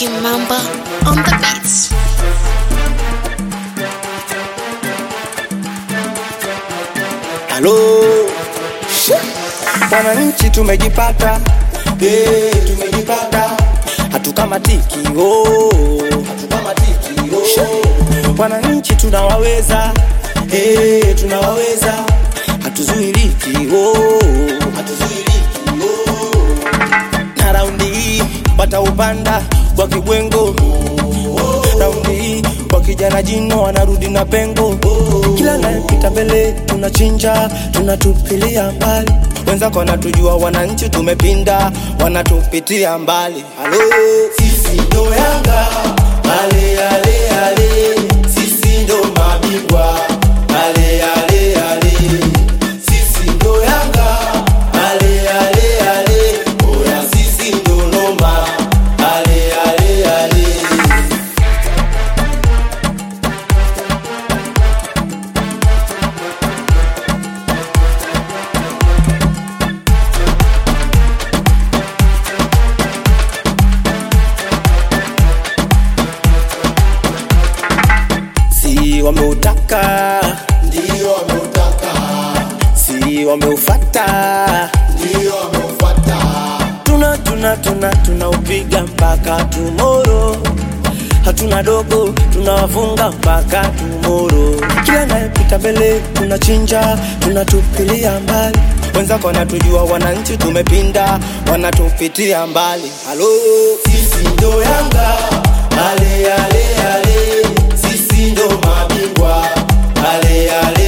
Kimamba on the beats. Halo, wananchi tumejipata, tumejipata, hatukamatiki, hatukamatiki, wananchi tunawaweza, tunawaweza, hatuzuiliki, hatuzuiliki, na raundi hii wataupanda kwa kibwengo, raundi hii kwa kijana jino wanarudi na pengo, kila anayepita mbele tunachinja, tunatupilia mbali, wenzako wanatujua, wananchi tumepinda, wanatupitia mbali. Halo, sisi ndo Yanga, ale ale ale, sisi ndo mabingwa, ale ale ale, sisi ndo Yanga, ale ale ale, oya sisi ndo noma, ale ale ale. Si wameutaka, ndio wameutaka, si wameufata, ndio wameufata, tunaupiga mpaka tomorrow, hatuna dogo, tunawafunga mpaka tomorrow, kila anayepita mbele tunachinja, tunatupilia mbali, wenzako wanatujua, wananchi tumepinda, wanatupitia mbali. Halo, sisi ndo Yanga, ale ale ale, sisi ndo mabingwa, ale ale